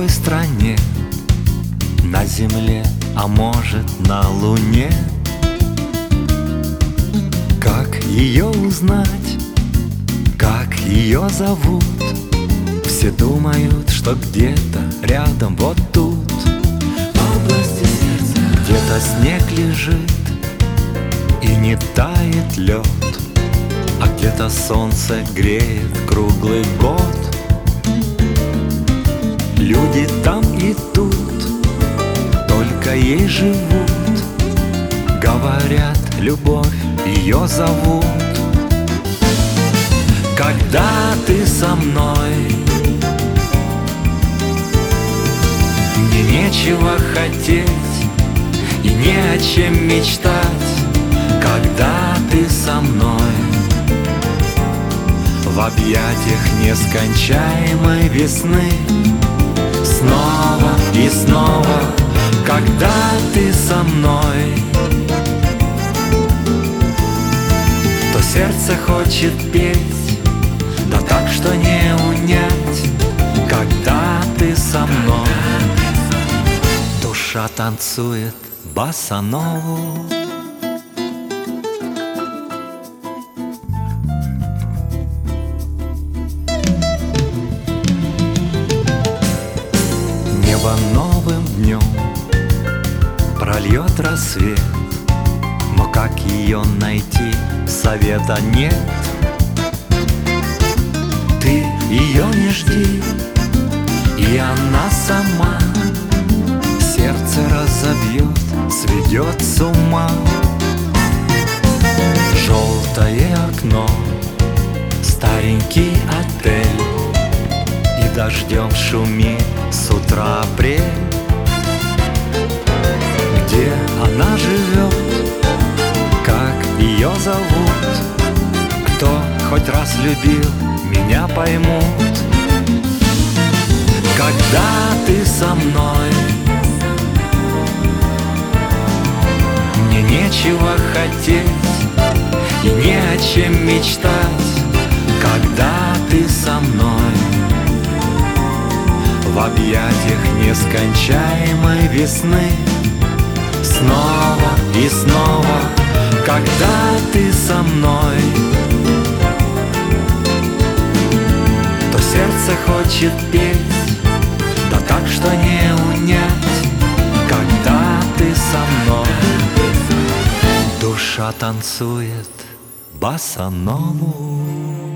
другой стране, на земле, а может на луне. Как ее узнать, как ее зовут? Все думают, что где-то рядом, вот тут, в области сердца, где-то снег лежит и не тает лед, а где-то солнце греет круглый год. Люди там и тут только ей живут, говорят, любовь ее зовут. Когда ты со мной, мне нечего хотеть и не о чем мечтать. Когда ты со мной, в объятиях нескончаемой весны, снова и снова, когда ты со мной, то сердце хочет петь, да так, что не унять. Когда ты со мной, душа танцует босанову. Небо новым днем прольет рассвет, но как ее найти, совета нет. Ты ее не жди, и она сама сердце разобьет, сведет с ума. Желтое окно, старенький отель, и дождем шумит с утра апрель. Где она живет, как ее зовут? Кто хоть раз любил, меня поймут. Когда ты со мной, мне нечего хотеть и не о чем мечтать. Когда ты со мной, в объятиях нескончаемой весны, снова и снова, когда ты со мной, то сердце хочет петь, да так, что не унять. Когда ты со мной, душа танцует босанову.